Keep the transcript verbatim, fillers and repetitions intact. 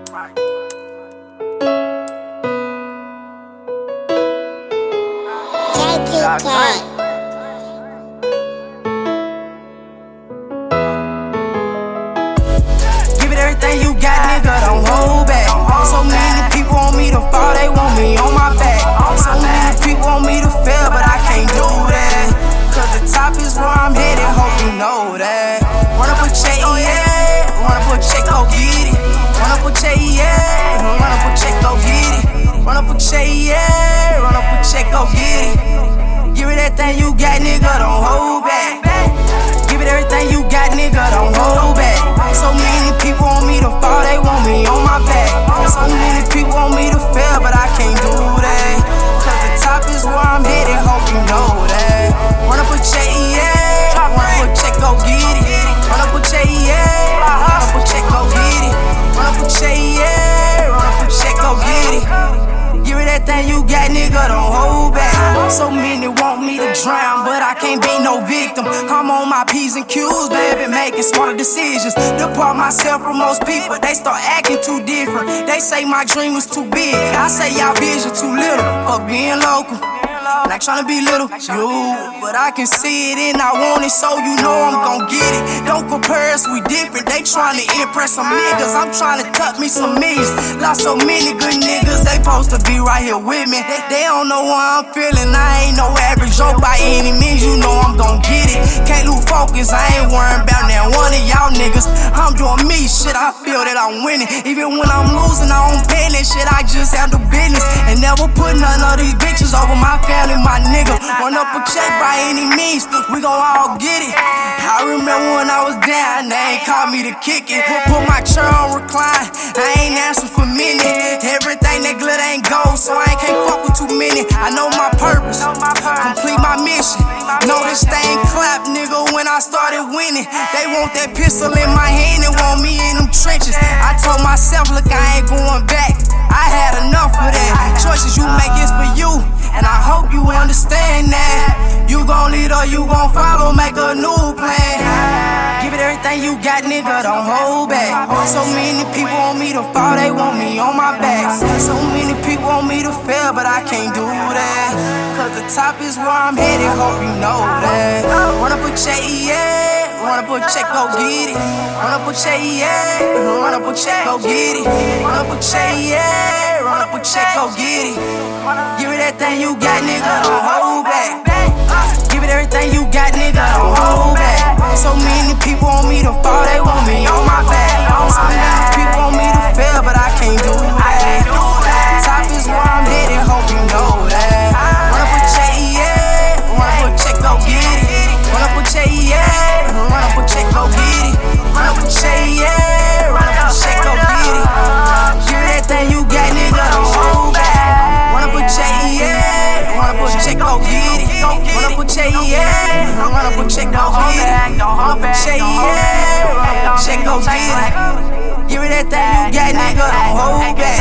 Give it everything you got, nigga, don't hold back. So many people want me to fall, they want me on my back. So many people want me to fail, but I can't do that. Cause the top is where I'm headed, hope you know that. Run up a check, yeah. Run up a check, go get it. Run up a check, yeah. Run up a check, go get it. Run up a check, yeah. Run up a check, go get it. Give it that thing you got, nigga, don't hold back. Give it everything you got, nigga, don't hold back. So many people want me to fall, they want me on my back. So many people want me to fail, but I can't do that. Cause the top is where I'm headed, hope you know that. Run up a check, yeah. Run up a check, go get it. Run up a check, yeah. Run up a check, go get it. Run up a check, yeah. Run up a check, go get it. Give it that thing you got, nigga, don't hold back. So many want me to drown, but I can't be no victim. I'm on my P's and Q's, baby, making smarter decisions. Depart myself from most people, they start acting too different. They say my dream was too big, I say y'all vision too little. Fuck being local, like tryna be little, you, but I can see it and I want it, so you know I'm gon' get it. Don't compare us, we different. They tryna impress some niggas, I'm tryna tuck me some millions. Lost so many good niggas, they supposed to be right here with me. They, they don't know how I'm feeling, I ain't no average Joe by any means. You know I'm gon' get it. Can't lose focus, I ain't worrying about now one of y'all niggas. I'm doing me, shit, I feel that I'm winning. Even when I'm losing, I don't panic, shit, I just handle business. And never put none of these bitches over my family, my nigga. Run up a check by any means, we gon' all get it. I remember when I was down, they ain't called me to kick it. Put my chair on recline, I ain't answering for minute. Everything that glitter ain't gold, so I ain't can't fuck with too many. I know my purpose, complete my mission. Know this thing clap, nigga, when I started winning. They want that pistol in my hand and want me in them trenches. I told myself, look, I ain't going back. I had enough of that. Choices you make is for you, and I hope you understand that. You gon' lead or you gon' follow, make a new plan. Give it everything you got, nigga, don't hold back. So many people want me to fall, they want me on my back. So many people want me to fail, but I can't do that. Cause the top is where I'm headed, hope you know that. Run up a check, yeah. Run up a check, go get it. Run up a check, yeah. Run up a check, go get it. Run up a check, yeah. Run up a check, go get it. Give it that thing you got, nigga, don't hold back. Give it everything you got, nigga, don't hold back. So many people want me to fall, they want me on my back. So many people want me to fail, but I can't do that. Top is where I'm headed, hope you know that. Run up a check, yeah. Run up a check, go get it. Run up a check, yeah. Run up a check, go get it. Run up a check, yeah. Run up a check, go get it. Give it that thing you got, nigga, don't hold back. Run up a check, yeah. Run up a check, go get it. Run up a check, yeah. Run up a check, go get it. Run up a check, yeah. Run up a check, go get it. Give it that thing you got, nigga, don't hold back.